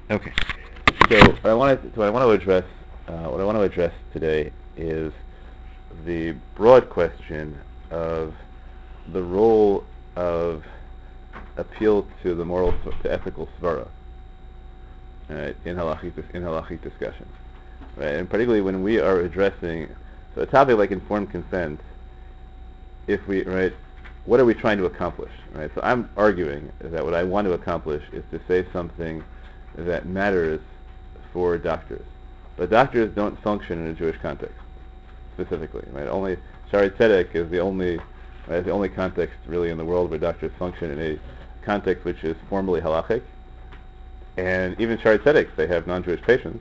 Okay. So what I want to address today is the broad question of the role of appeal to the moral, to ethical svara, right, in halachic discussions, right, and particularly when we are addressing so a topic like informed consent. If we right, what are we trying to accomplish, right? So I'm arguing that what I want to accomplish is to say something that matters for doctors, but doctors don't function in a Jewish context specifically, right? Only Shari Tzedek is the only context really in the world where doctors function in a context which is formally halachic. And even Shari Tzedek, they have non-Jewish patients,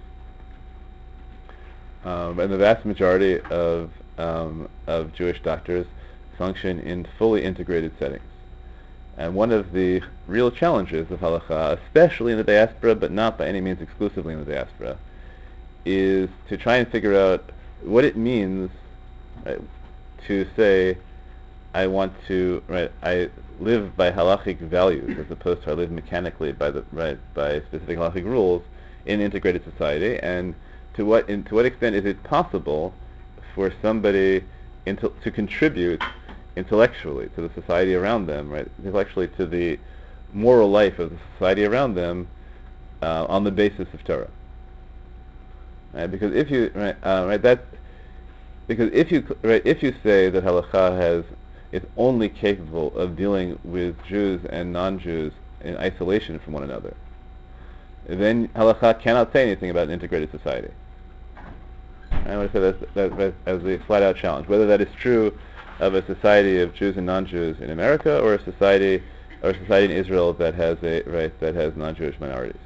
and the vast majority of Jewish doctors function in fully integrated settings. And one of the real challenges of halacha, especially in the diaspora, but not by any means exclusively in the diaspora, is to try and figure out what it means, right, to say I live by halachic values as opposed to I live mechanically by specific halachic rules in integrated society, and to what extent is it possible for somebody to contribute intellectually to the society around them, right? Intellectually to the moral life of the society around them on the basis of Torah, right? Because if you right that because if you say that is only capable of dealing with Jews and non-Jews in isolation from one another, then halakha cannot say anything about an integrated society. I want to say that as a flat-out challenge. Whether that is true of a society of Jews and non-Jews in America, or a society in Israel that has non-Jewish minorities.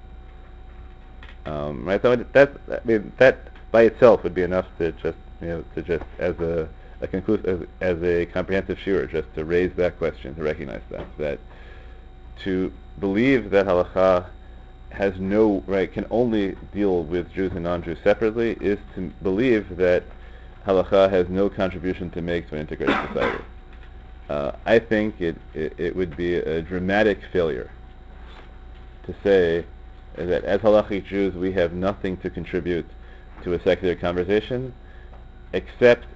Right. That by itself would be enough to just as a conclusive as a comprehensive shiur, just to raise that question, to recognize that to believe that halakha has no right, can only deal with Jews and non-Jews separately, is to believe that halakha has no contribution to make to an integrated society. I think it would be a dramatic failure to say that as halachic Jews we have nothing to contribute to a secular conversation except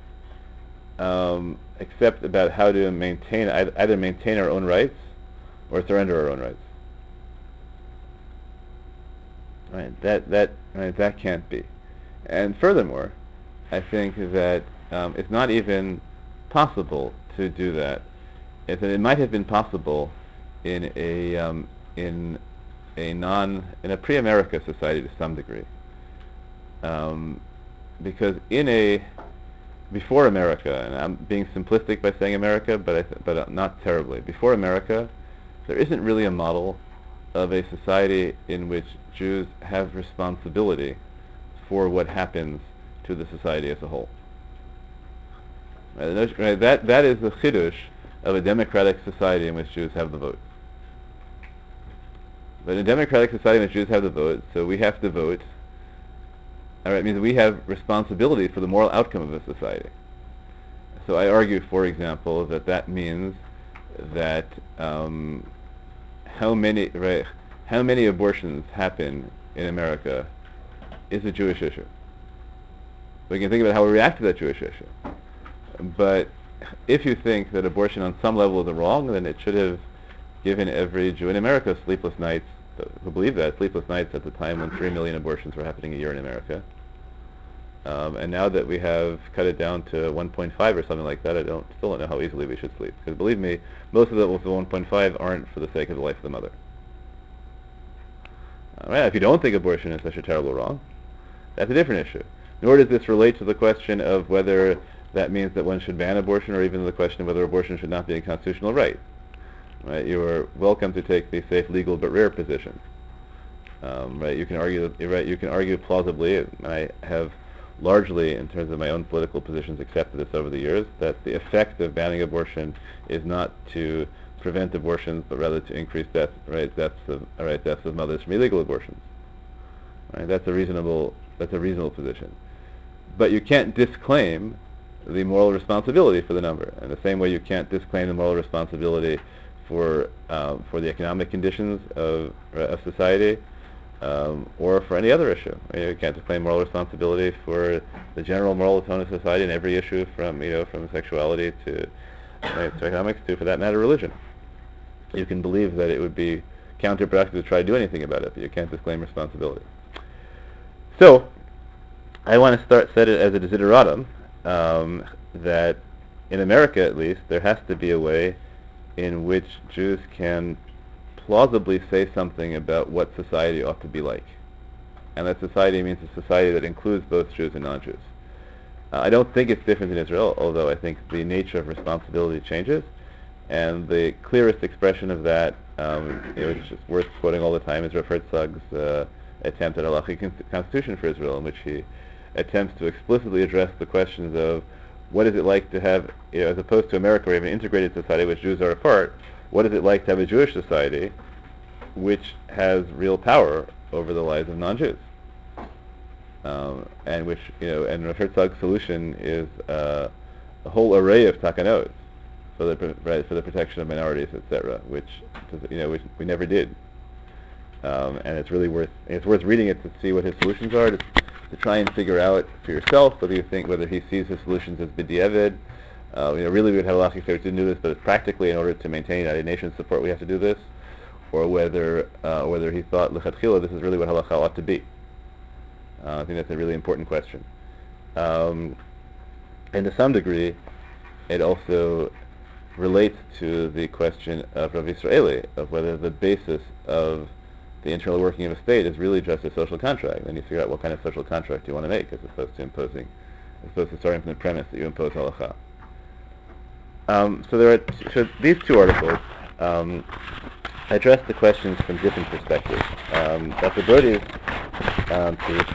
except about how to either maintain our own rights or surrender our own rights. Right? That can't be. And furthermore, I think that it's not even possible to do that. It might have been possible in in in a pre-America society to some degree, um, because before America, and I'm being simplistic by saying America, but not terribly. Before America, there isn't really a model of a society in which Jews have responsibility for what happens to the society as a whole. Right, that is the chidush of a democratic society in which Jews have the vote. But in a democratic society in which Jews have the vote, so we have to vote. All right, means we have responsibility for the moral outcome of a society. So I argue, for example, that means that how many abortions happen in America is a Jewish issue. We can think about how we react to that Jewish issue. But if you think that abortion on some level is wrong, then it should have given every Jew in America sleepless nights, who believe that, sleepless nights at the time when 3 million abortions were happening a year in America. And now that we have cut it down to 1.5 or something like that, still don't know how easily we should sleep. Because believe me, most of the 1.5 aren't for the sake of the life of the mother. Right? If you don't think abortion is such a terrible wrong, that's a different issue. Nor does this relate to the question of whether that means that one should ban abortion, or even the question of whether abortion should not be a constitutional right. Right? You are welcome to take the safe, legal, but rare position. Right? You can argue. Right? You can argue plausibly. And I have largely, in terms of my own political positions, accepted this over the years, that the effect of banning abortion is not to prevent abortions, but rather to increase deaths of mothers from illegal abortions. Right? That's a reasonable position. But you can't disclaim the moral responsibility for the number. In the same way, you can't disclaim the moral responsibility for the economic conditions of society, or for any other issue. You can't claim moral responsibility for the general moral tone of society in every issue, from sexuality to economics to, for that matter, religion. You can believe that it would be counterproductive to try to do anything about it, but you can't disclaim responsibility. So, I want to set it as a desideratum that in America, at least, there has to be a way in which Jews can plausibly say something about what society ought to be like. And that society means a society that includes both Jews and non-Jews. I don't think it's different in Israel, although I think the nature of responsibility changes. And the clearest expression of that, which is worth quoting all the time, is Rav Herzog's attempt at a halachic constitution for Israel, in which he attempts to explicitly address the questions of what is it like to have, as opposed to America, where we have an integrated society which Jews are a part, what is it like to have a Jewish society which has real power over the lives of non-Jews? And which, and Rav Herzog's solution is a whole array of takanot for the protection of minorities, etc., which we never did. And it's worth reading it to see what his solutions are, to try and figure out for yourself whether he sees his solutions as b'diavad. Really we would have a lot of didn't do this, but practically in order to maintain United Nations support we have to do this, or whether he thought l'chatchila this is really what halacha ought to be. I think that's a really important question. And to some degree, it also relates to the question of Rav Yisraeli, of whether the basis of the internal working of a state is really just a social contract. Then you figure out what kind of social contract you want to make, as opposed to starting from the premise that you impose halacha. So these two articles address the questions from different perspectives. Dr. Brody's piece,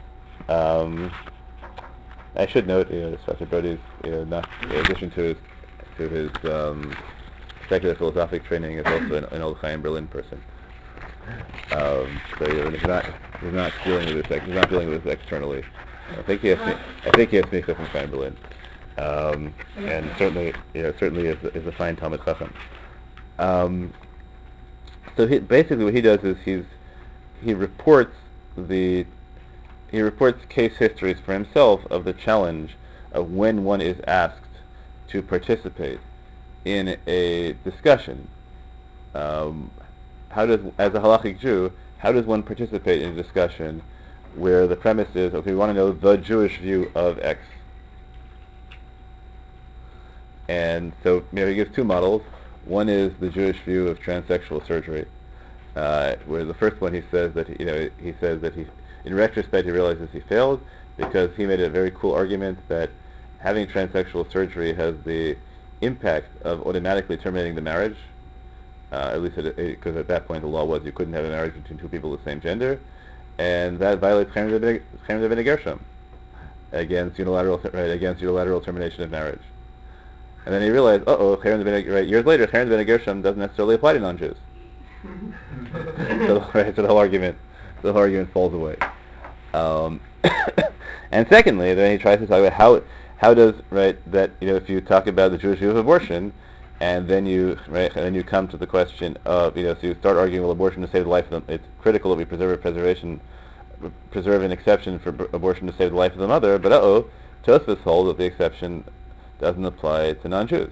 I should note, Dr. Brody's, not in addition to his secular philosophic training, is also an Old Chaim Berlin person. So he's not dealing with this externally. I think he has smicha from Chaim Berlin, and certainly is a fine Talmud Chacham. So basically what he does is he reports case histories for himself of the challenge of when one is asked to participate in a discussion. As a halachic Jew, how does one participate in a discussion where the premise is, okay, we want to know the Jewish view of X? And so he gives two models. One is the Jewish view of transsexual surgery, where the first one he says that in retrospect he realizes he failed because he made a very cool argument that having transsexual surgery has the impact of automatically terminating the marriage. At least because at that point the law was you couldn't have a marriage between two people of the same gender, and that violates Cherem D'Bnei Gershom against unilateral termination of marriage. And then he realized, years later, Cherem D'Bnei Gershom doesn't necessarily apply to non-Jews. So the whole argument falls away. And secondly, then he tries to talk about how does that if you talk about the Jewish view of abortion, and then you come to the question of so you start arguing, well, abortion to save the life of them. It's critical that we preserve an exception for abortion to save the life of the mother. But Tosfos hold that the exception doesn't apply to non-Jews.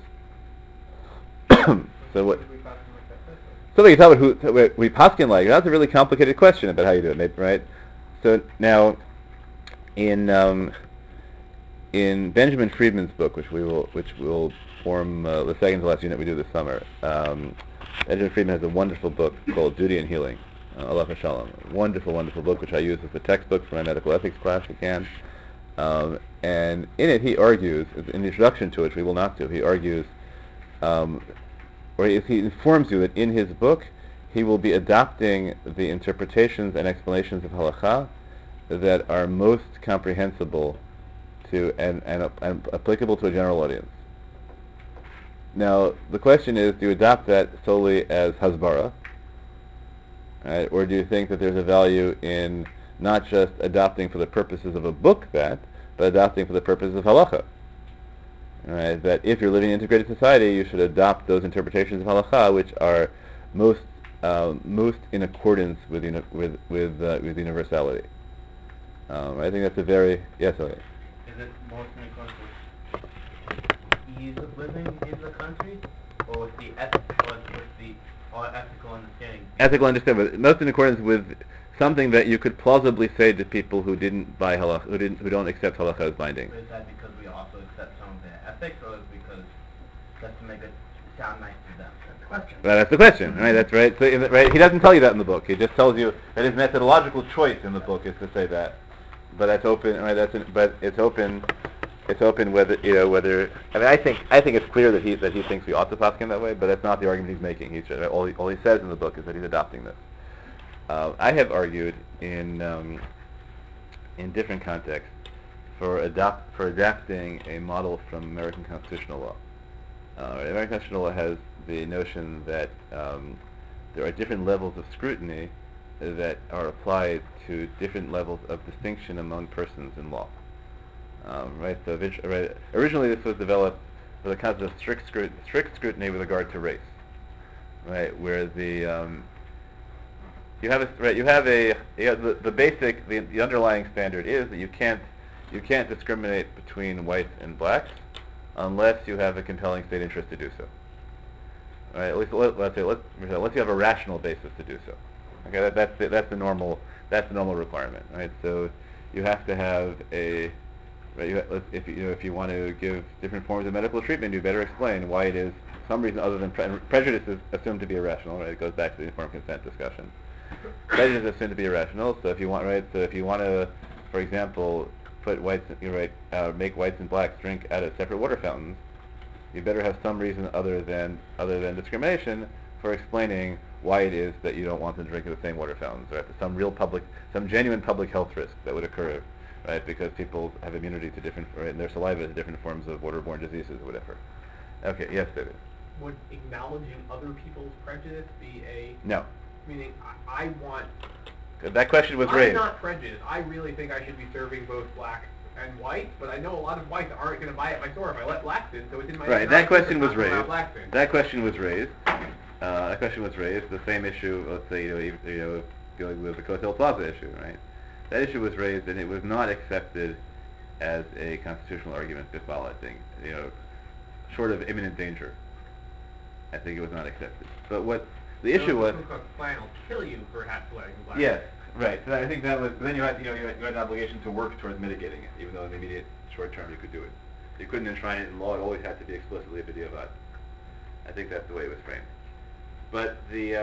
So what? So you talk about who we paskin like. That's a really complicated question about how you do it, right? So now, in Benjamin Friedman's book, which will form the second to last unit we do this summer, Benjamin Friedman has a wonderful book called Duty and Healing, Allah Shalom. Wonderful, wonderful book, which I use as a textbook for my medical ethics class again. And in it, he argues, in the introduction to it, which we will not do, he argues, or he informs you that in his book, he will be adopting the interpretations and explanations of halakha that are most comprehensible to and applicable to a general audience. Now, the question is, do you adopt that solely as hasbara, right? Or do you think that there's a value in not just adopting for the purposes of a book but adopting for the purposes of halacha? Right? That if you're living in an integrated society, you should adopt those interpretations of halacha which are most most in accordance with with universality. I think that's a very yes. Okay. Is it most in accordance with ease of living in the country, or with the ethical understanding? Ethical understanding, but most in accordance with something that you could plausibly say to people who didn't buy halakha, who don't accept halakha as binding. Is that because we also accept some of their ethics, or is it because just to make it sound nice to them? That's the question. Well, that's the question, right? That's right. So, right, he doesn't tell you that in the book. He just tells you that his methodological choice in the book is to say that. But that's open, right? But it's open. It's open whether whether. I mean, I think it's clear that he thinks we ought to paskin that way. But that's not the argument he's making. All he says in the book is that he's adopting this. I have argued in different contexts for adapting a model from American constitutional law. American constitutional law has the notion that there are different levels of scrutiny that are applied to different levels of distinction among persons in law. Right. So originally this was developed for the concept of strict scrutiny with regard to race. Right, where the underlying standard is that you can't discriminate between whites and blacks unless you have a compelling state interest to do so. Right? At least let's say unless you have a rational basis to do so. Okay, that's the normal requirement. Right? So you have to have a right, if you want to give different forms of medical treatment, you better explain why it is some reason other than prejudice is assumed to be irrational. Right? It goes back to the informed consent discussion. Prejudice is assumed to be irrational. So if you want to, for example, put make whites and blacks drink out of separate water fountains, you better have some reason other than discrimination for explaining why it is that you don't want them to drink at the same water fountains, right? Some genuine public health risk that would occur, right? Because people have immunity to different, right, in their saliva to different forms of waterborne diseases or whatever. Okay, yes, David. Would acknowledging other people's prejudice be a... No. Meaning, I want... That question was raised. I'm not prejudiced. I really think I should be serving both blacks and whites, but I know a lot of whites aren't going to buy at my store if I let blacks in, so it's in my... Right, that question was raised. That question was raised. The same issue, let's say, going with the Cotel Plaza issue, right? That issue was raised, and it was not accepted as a constitutional argument. I think, short of imminent danger, I think it was not accepted. But what the issue was... The Ku Klux Klan will kill you for letting blacks. Yes, right. So I think that was... But then you had an obligation to work towards mitigating it, even though in the immediate short term you could do it. You couldn't enshrine it in law. It always had to be explicitly a b'diavad. I think that's the way it was framed. But the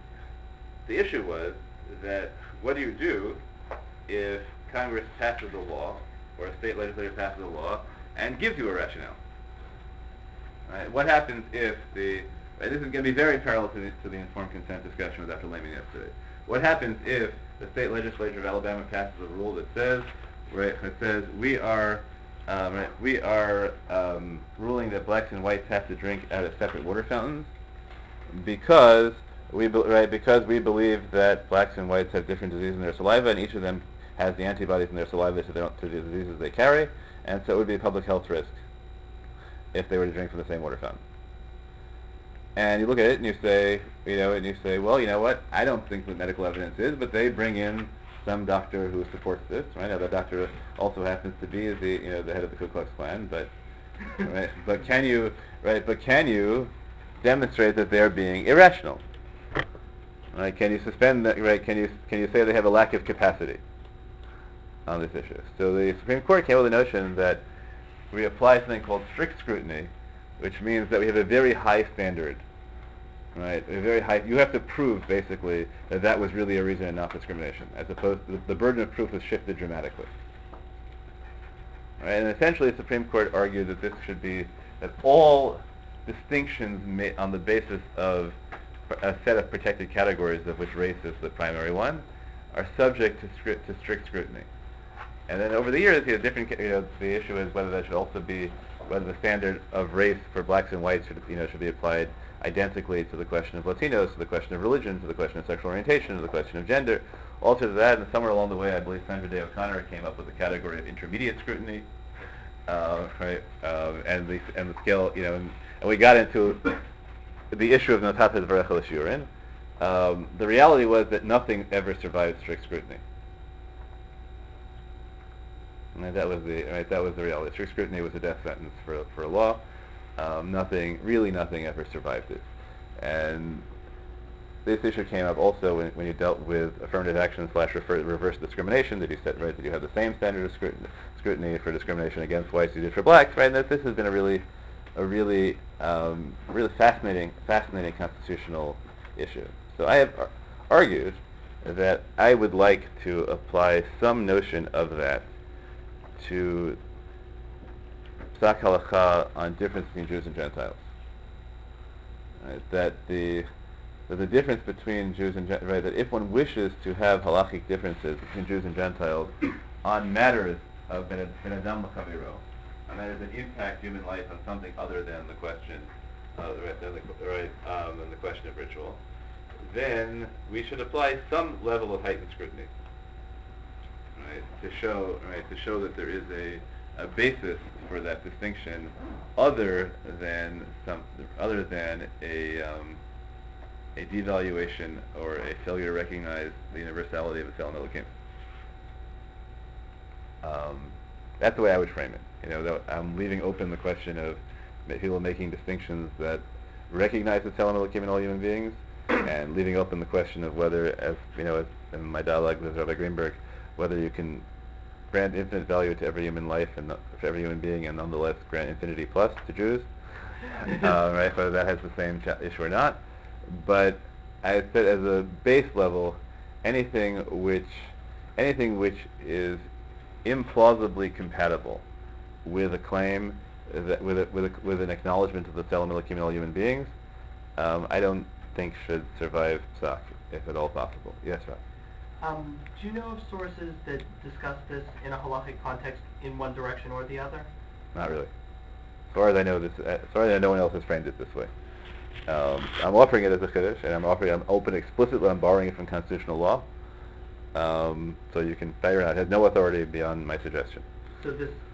issue was that what do you do if Congress passes a law or a state legislature passes a law and gives you a rationale? Right? What happens if this is going to be very parallel to the informed consent discussion with Dr. Lehman yesterday. What happens if the state legislature of Alabama passes a rule that says, we are ruling that blacks and whites have to drink out of separate water fountains because we believe that blacks and whites have different diseases in their saliva, and each of them has the antibodies in their saliva to the diseases they carry, and so it would be a public health risk if they were to drink from the same water fountain. And you look at it and you say, well, you know what? I don't think that medical evidence is, but they bring in some doctor who supports this, right? Now that doctor also happens to be the head of the Ku Klux Klan, but right? But can you demonstrate that they're being irrational? Right? Can you suspend that? Right? Can you say they have a lack of capacity on this issue? So the Supreme Court came with the notion that we apply something called strict scrutiny, which means that we have a very high standard. Right, a very high. You have to prove basically that was really a reason and not discrimination, as opposed to the burden of proof was shifted dramatically. Right, and essentially, the Supreme Court argued that that all distinctions made on the basis of a set of protected categories, of which race is the primary one, are subject to strict scrutiny. And then over the years, the issue is whether that should also be whether the standard of race for blacks and whites should be applied identically to the question of Latinos, to the question of religion, to the question of sexual orientation, to the question of gender, all to that. And somewhere along the way, I believe Sandra Day O'Connor came up with the category of intermediate scrutiny, right? And the scale, and we got into the issue of Notat Dvarecha L'Shiurin, The reality was that nothing ever survived strict scrutiny. And that was the reality. Strict scrutiny was a death sentence for a law. Nothing ever survived it. And this issue came up also when you dealt with affirmative action / reverse discrimination, that you said, right, that you have the same standard of scrutiny for discrimination against whites you did for blacks, right? And that this has been a really fascinating constitutional issue. So I have argued that I would like to apply some notion of that to psak halacha on difference between Jews and Gentiles. Right? That the difference between Jews and Gentiles, right, that if one wishes to have halachic differences between Jews and Gentiles on matters of ben adam l'chaviro, on matters that impact human life on something other than the question, than the question of ritual, then we should apply some level of heightened scrutiny, right, to show that there is a basis for that distinction, other than a devaluation or a failure to recognize the universality of the Tselem Elokim. That's the way I would frame it. Though I'm leaving open the question of people making distinctions that recognize the Tselem Elokim in all human beings, and leaving open the question of whether, as in my dialogue with Rabbi Greenberg, whether you can grant infinite value to every human life and for every human being, and nonetheless grant infinity plus to Jews, right? Whether that has the same issue or not. But I said, as a base level, anything which is implausibly compatible with a claim that with an acknowledgement of the Tselem Elokim in all human beings, I don't think should survive psak, if at all possible. Yes, Rob. Do you know of sources that discuss this in a halachic context in one direction or the other? Not really. As far as I know, no one else has framed it this way. I'm offering it as a chiddush, and I'm open explicitly. I'm borrowing it from constitutional law, so you can figure it out. It has no authority beyond my suggestion. So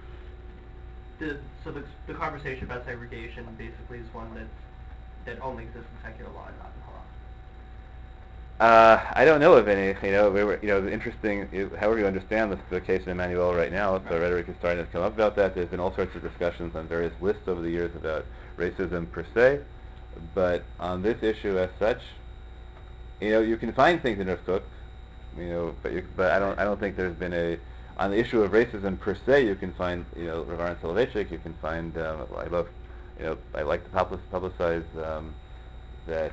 the conversation about segregation basically is one that only exists in secular law and not in halacha. I don't know of any. Interesting. However you understand the case in Emmanuel right now, so rhetoric is starting to come up about that. There's been all sorts of discussions on various lists over the years about racism per se. But on this issue as such, you can find things in Rav Kook, but I don't think there's been on the issue of racism per se. You can find, Rav Aaron Soloveitchik. You can find, I like to publicize that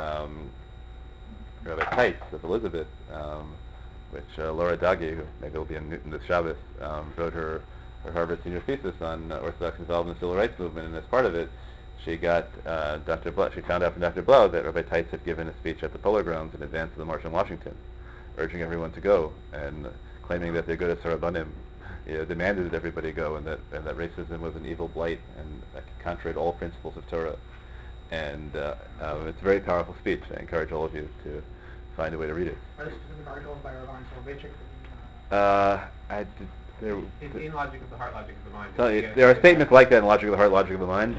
Rabbi Teitz of Elizabeth, which Laura Dagi, who maybe will be in Newton this Shabbos, wrote her Harvard senior thesis on Orthodox involvement in the civil rights movement, and as part of it, she got Dr. Blau. She found out from Dr. Blau that Rabbi Teitz had given a speech at the Polo Grounds in advance of the March on Washington, urging everyone to go and claiming that the Agudas Harabanim demanded that everybody go, and that racism was an evil blight and contrary to all principles of Torah. And it's a very powerful speech. I encourage all of you to find a way to read it. Are there specific articles by Rav Aaron Soloveitchik? In Logic of the Heart, Logic of the Mind. So there are statements like that in Logic of the Heart, Logic of the Mind,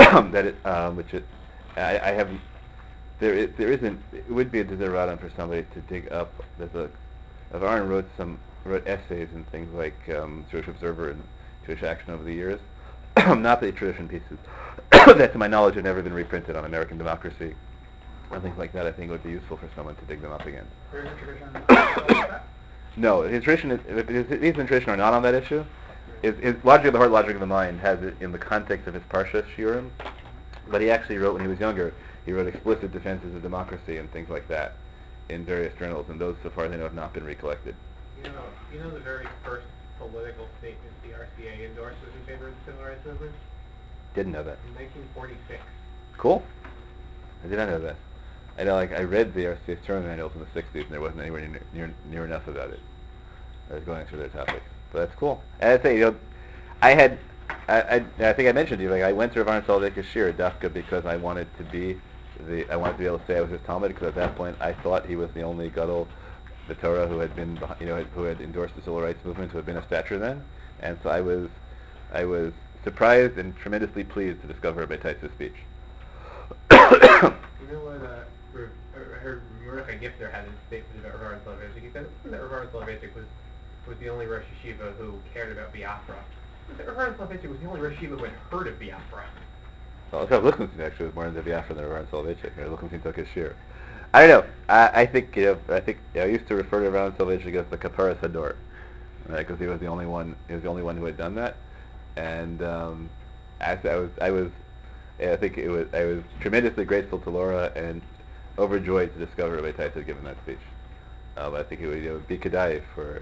there isn't. It would be a desideratum for somebody to dig up. Aaron wrote essays and things like Jewish Observer and Jewish Action over the years, not the tradition pieces that, to my knowledge, have never been reprinted on American democracy and things like that. I think it would be useful for someone to dig them up again. There is a tradition like that? No, his tradition are not on that issue. His Logic of the Heart, Logic of the Mind has it in the context of his Parsha Shiurim, but he actually wrote, when he was younger, he wrote explicit defenses of democracy and things like that in various journals, and those, so far as I know, have not been recollected. You know the very first political statement the RCA endorsed was in favor of the civil rights movement? Didn't know that. In 1946. Cool. I did not know that. I read the RCA's term manuals in the 60s, and there wasn't anywhere near enough about it. I was going through their topics, but that's cool. And I'd say, I think I mentioned to you, I went to Rav Aaron Soloveitchik's shir dafka because I wanted to be able to say I was his Talmud, because at that point I thought he was the only gadol the Torah who had been, who had endorsed the civil rights movement, who had been a stature then, and so I was surprised and tremendously pleased to discover Rabbi Teitz's speech. You know what, I heard Mordechai Gifter had a statement about Rav Aaron Soloveitchik. He said that Rav Aaron Soloveitchik was the only Rosh Yeshiva who cared about Biafra. That Rav Aaron Soloveitchik was the only Rosh Yeshiva who had heard of Biafra. Well, Rav Lichtenstein actually was more into Biafra than Rav Aaron Soloveitchik. Rav Lichtenstein took his share. I don't know. I think I used to refer to Rav Aaron Soloveitchik as the Kapara Sador, because he was the only one. He was the only one who had done that, and actually I was tremendously grateful to Laura and overjoyed to discover Rabbi Tait had given that speech. I think it would be kedai for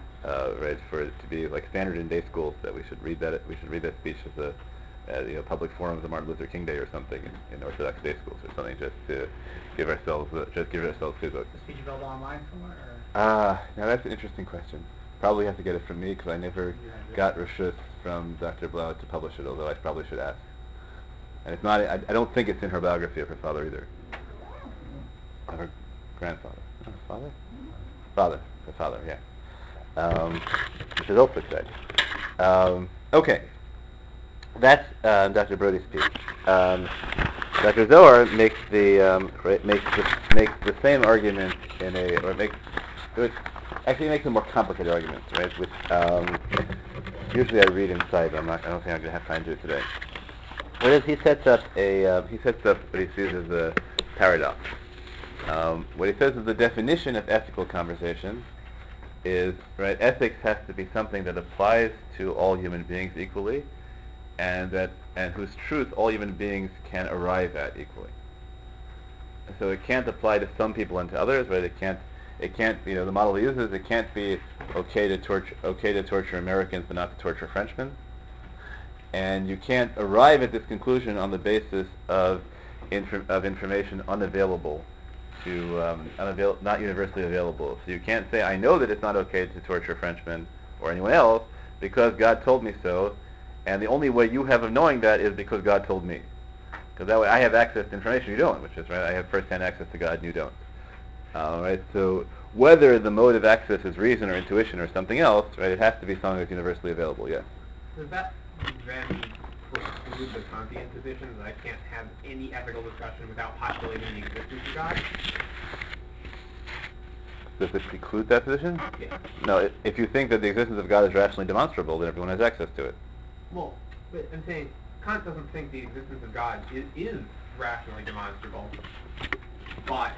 it to be like standard in day schools that we should read that speech as a public forum of the Martin Luther King Day or something in Orthodox day schools or something, just to give ourselves kudos. The speech available online somewhere? Now that's an interesting question. Probably have to get it from me because I never got reshus from Dr. Blau to publish it, although I probably should ask. And it's not. I don't think it's in her biography of her father either. Of her grandfather. No, father? Father. Her father, yeah. Which is also exciting. Okay. That's Dr. Brody's speech. Dr. Zohar makes makes the same argument which actually makes a more complicated argument, right? Which usually I read inside, but I don't think I'm going to have time to do it today. Whereas he sets up what he sees as a paradox. What he says is the definition of ethical conversation is, right, ethics has to be something that applies to all human beings equally, and whose truth all human beings can arrive at equally. So it can't apply to some people and to others, right? It can't. The model he uses, it can't be okay to torture Americans but not to torture Frenchmen. And you can't arrive at this conclusion on the basis of information unavailable not universally available. So you can't say, I know that it's not okay to torture Frenchmen or anyone else because God told me so, and the only way you have of knowing that is because God told me. Because that way I have access to information you don't, which is, right, I have first-hand access to God and you don't. Right, so whether the mode of access is reason or intuition or something else, right, it has to be something that's universally available, yes. Does that then preclude the Kantian position that I can't have any ethical discussion without postulating the existence of God? Does it preclude that position? Yeah. No, if you think that the existence of God is rationally demonstrable, then everyone has access to it. Well, but I'm saying Kant doesn't think the existence of God is rationally demonstrable, but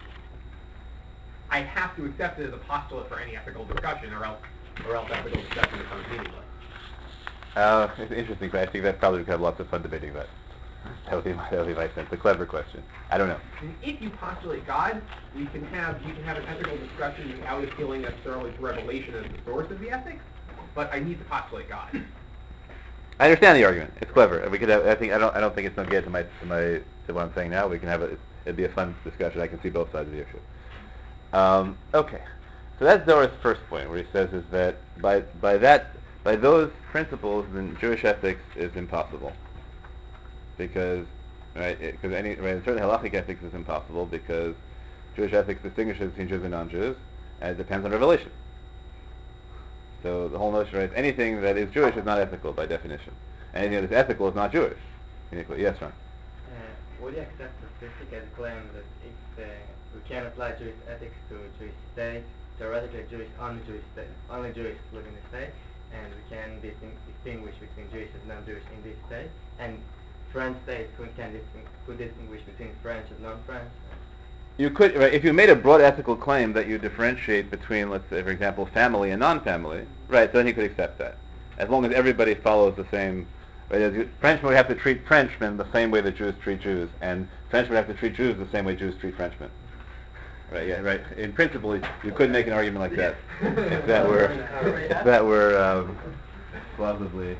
I have to accept it as a postulate for any ethical discussion, or else ethical discussion becomes meaningless. It's interesting, but I think that probably would have lots of fun debating that. That would be my sense. A clever question. I don't know. And if you postulate God, we can have an ethical discussion without appealing necessarily to revelation as the source of the ethics, but I need to postulate God. I understand the argument. It's clever. We could have, I don't think it's going to get to what I'm saying now. We can have it. It'd be a fun discussion. I can see both sides of the issue. Okay. So that's Zohar's first point, where he says is that by those principles, then Jewish ethics is impossible. Because certainly halachic ethics is impossible because Jewish ethics distinguishes between Jews and non-Jews, and it depends on revelation. So the whole notion, right, anything that is Jewish is not ethical by definition. Anything that is ethical is not Jewish. Uniquely. Yes, Ron? Would you accept the statistical claim that if we can apply Jewish ethics to Jewish state, theoretically only Jewish live in the state, and we can distinguish between Jewish and non-Jewish in this state, and French states could distinguish between French and non-French? You could, right, if you made a broad ethical claim that you differentiate between, let's say, for example, family and non-family, right, so then you could accept that. As long as everybody follows the same, right, Frenchmen would have to treat Frenchmen the same way that Jews treat Jews, and Frenchmen would have to treat Jews the same way Jews treat Frenchmen. Right, yeah, right. In principle, you could make an argument like that, if that were plausibly.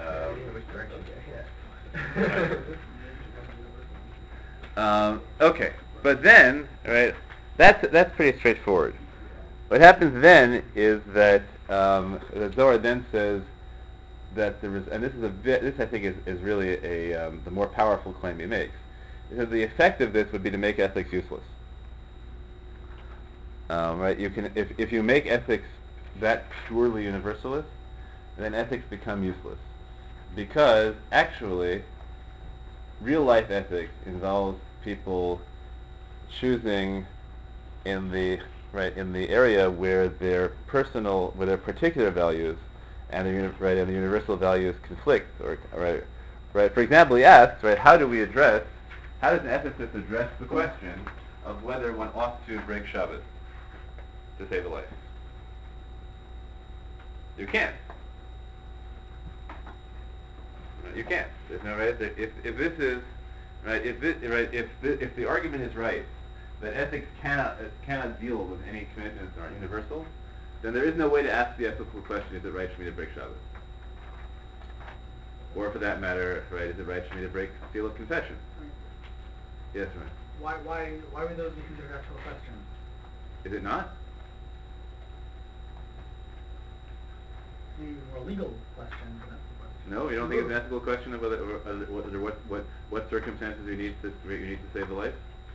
Okay, but then, right, that's pretty straightforward. What happens then is that the Zohar then says that and this I think is really the more powerful claim he makes. Because the effect of this would be to make ethics useless. Right, you can if you make ethics that purely universalist, then ethics become useless, because actually real life ethics involves people choosing in the area where their particular values and the universal values conflict, or right. For example, he asks, right, how does an ethicist address the question of whether one ought to break Shabbos to save a life? You can't. You can't. There's no right. If this is right, if the argument is right that ethics cannot deal with any commitments that aren't universal, then there is no way to ask the ethical question: is it right for me to break Shabbos? Or for that matter, right, is it right for me to break seal of confession? Yes, right. Why would those be considered ethical questions? Is it not? More legal questions. No, you don't think it's an ethical question of whether what circumstances you need to save a life?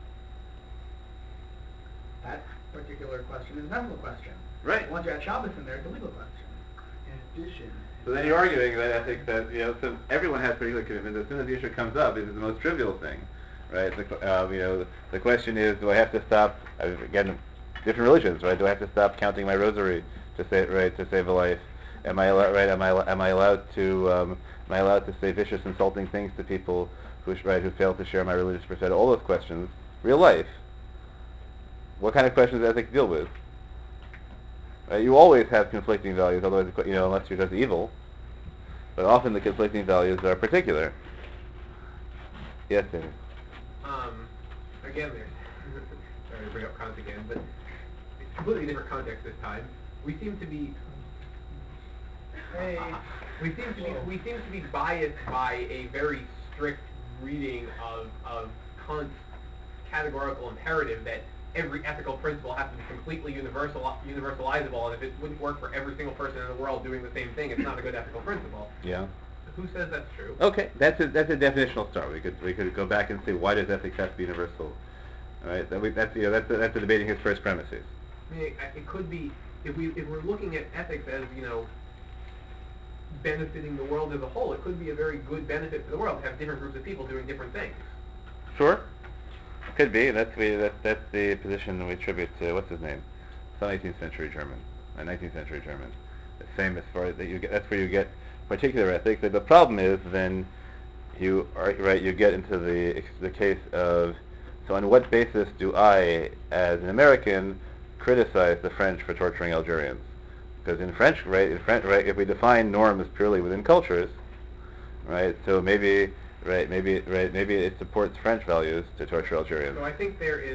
That particular question is an ethical question. Right. Once you add Shabbos in there, it's a legal question. In addition. So then you're arguing that ethics says, so everyone has particular commitments. As soon as the issue comes up, it's the most trivial thing, right? The question is, do I have to stop? Again, different religions, right? Do I have to stop counting my rosary to save a life? Am I allowed to say vicious, insulting things to people who fail to share my religious perspective? All those questions, real life. What kind of questions does ethics deal with? You always have conflicting values, otherwise, unless you're just evil. But often the conflicting values are particular. Yes, David. Again, there's sorry to bring up Kant again, but it's a completely different context this time. We seem to be biased by a very strict reading of Kant's categorical imperative that every ethical principle has to be completely universalizable, and if it wouldn't work for every single person in the world doing the same thing, it's not a good ethical principle. Yeah. Who says that's true? Okay, that's a definitional start. We could go back and say, why does ethics have to be universal? All right, that's debating his first premises. I mean, it could be if we're looking at ethics as benefiting the world as a whole, it could be a very good benefit for the world to have different groups of people doing different things. Sure. Could be. That's the position we attribute to what's his name, some 18th century German, 19th century German. It's famous for that. That's where you get particular ethics. The problem is then you get into the case of, so on what basis do I, as an American, criticize the French for torturing Algerians? Because in French, if we define norms purely within cultures, right, so maybe it supports French values to torture Algerians. So I think there is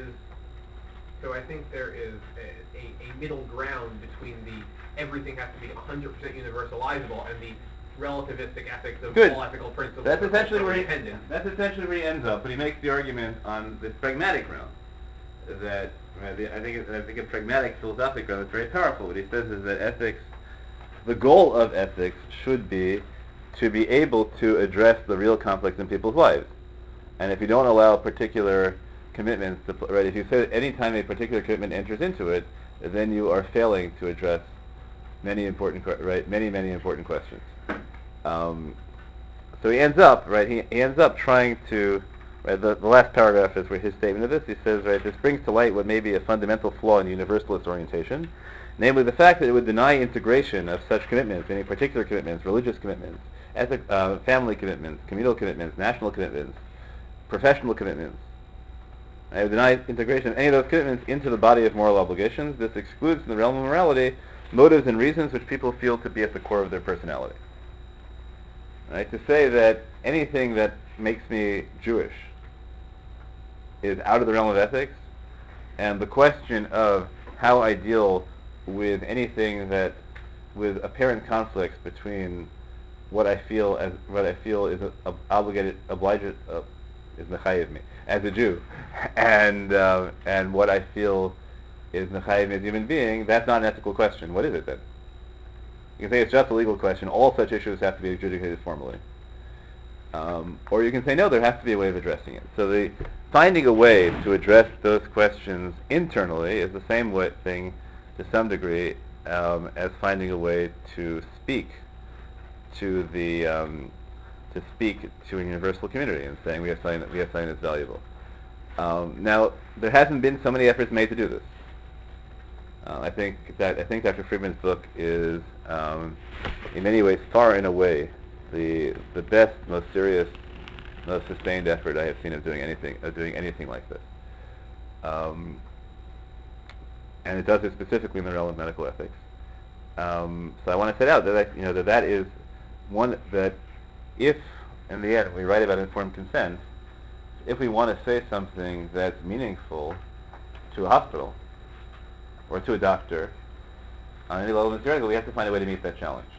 a middle ground between the everything has to be 100% universalizable and the relativistic ethics of all ethical principles. That's essentially where he ends up, but he makes the argument on this pragmatic ground. That I think a pragmatic philosophic ground is very powerful. What he says is that ethics, the goal of ethics should be to be able to address the real conflicts in people's lives. And if you don't allow particular commitments if you say any time a particular commitment enters into it, then you are failing to address many important questions. So he ends up trying to. The last paragraph is where his statement of this. He says, this brings to light what may be a fundamental flaw in universalist orientation, namely the fact that it would deny integration of such commitments, any particular commitments, religious commitments, family commitments, communal commitments, national commitments, professional commitments. It would deny integration of any of those commitments into the body of moral obligations. This excludes from the realm of morality motives and reasons which people feel to be at the core of their personality. Right? To say that anything that makes me Jewish is out of the realm of ethics, and the question of how I deal with anything with apparent conflicts between what I feel is is mechayev me as a Jew, and what I feel is mechayev me as a human being, that's not an ethical question. What is it then? You can say it's just a legal question. All such issues have to be adjudicated formally. Or you can say, no, there has to be a way of addressing it. So finding a way to address those questions internally is the same thing, to some degree, as finding a way to speak to a universal community and saying we have something that's valuable. Now, there hasn't been so many efforts made to do this. I think Dr. Friedman's book is, in many ways, far and away, the best, most serious, most sustained effort I have seen of doing anything like this. And it does it specifically in the realm of medical ethics. So I want to set out that is one that if in the end we write about informed consent, if we want to say something that's meaningful to a hospital or to a doctor on any level theoretical, we have to find a way to meet that challenge.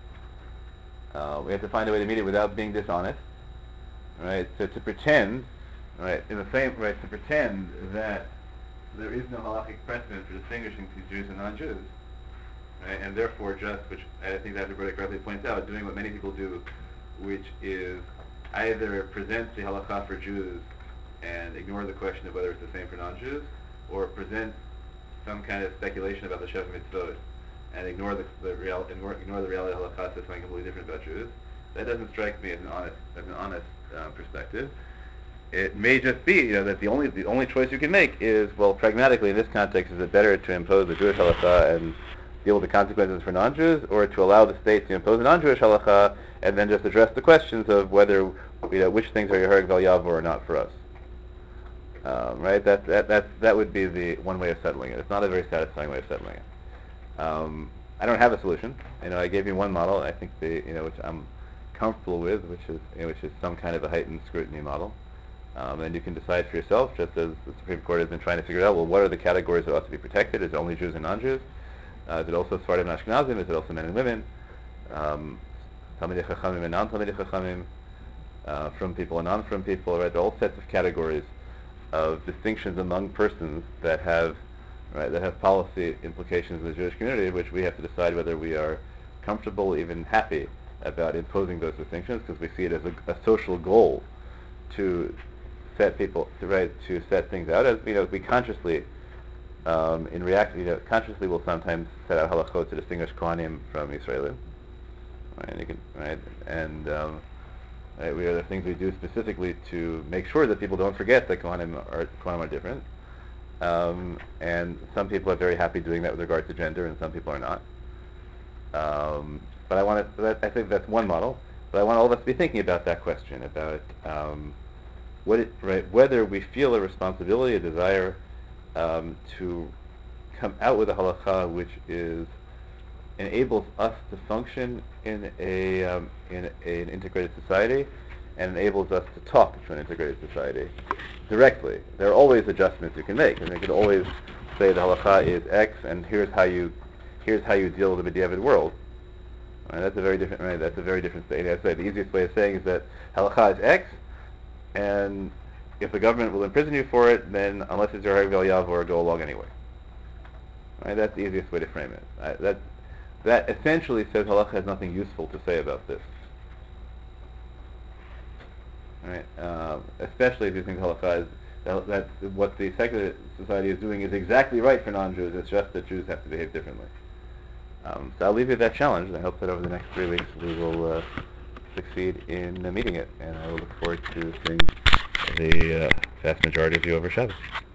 We have to find a way to meet it without being dishonest, right? So to pretend, right, to pretend that there is no halachic precedent for distinguishing between Jews and non-Jews, right? And therefore, which I think that everybody correctly points out, doing what many people do, which is either present the halakha for Jews and ignore the question of whether it's the same for non-Jews, or present some kind of speculation about the Sheva Mitzvot and ignore the reality of halakha, says something completely different about Jews. That doesn't strike me as an honest perspective. It may just be, that the only choice you can make is, well, pragmatically in this context, is it better to impose the Jewish halakha and deal with the consequences for non-Jews, or to allow the state to impose a non-Jewish halakha and then just address the questions of whether, which things are Yehareg Val Yavor or not for us. Right? That would be the one way of settling it. It's not a very satisfying way of settling it. I don't have a solution. I gave you one model. I think which I'm comfortable with, which is some kind of a heightened scrutiny model. And you can decide for yourself, just as the Supreme Court has been trying to figure out, well, what are the categories that ought to be protected? Is it only Jews and non-Jews? Is it also Sephardim and Ashkenazim? Is it also men and women? Talmidei Chachamim and non-Talmidei Chachamim? From people and non-from people? Right? There are all sets of categories of distinctions among persons that have policy implications in the Jewish community, which we have to decide whether we are comfortable, even happy about imposing those distinctions, because we see it as a social goal to set things out. As we consciously, consciously will sometimes set out halachot to distinguish Kohanim from Yisraelim, right? We are the things we do specifically to make sure that people don't forget that Kohanim are different. And some people are very happy doing that with regard to gender, and some people are not. But I think that's one model. But I want all of us to be thinking about that question, about whether we feel a responsibility, a desire to come out with a halakha which enables us to function in an integrated society, and enables us to talk to an integrated society directly. There are always adjustments you can make, and you can always say the halakha is X, and here's how you deal with the b'diavad world. Right? That's a very different. Right? That's a very different statement. The easiest way of saying is that halakha is X, and if the government will imprison you for it, then unless it's your Yehareg Val Yavor, go along anyway. Right? That's the easiest way to frame it. That essentially says halakha has nothing useful to say about this. Right? Especially if you think halakha is that what the secular society is doing is exactly right for non-Jews. It's just that Jews have to behave differently. So I'll leave you that challenge, and I hope that over the next 3 weeks we will succeed in meeting it. And I will look forward to seeing the vast majority of you over Shabbos.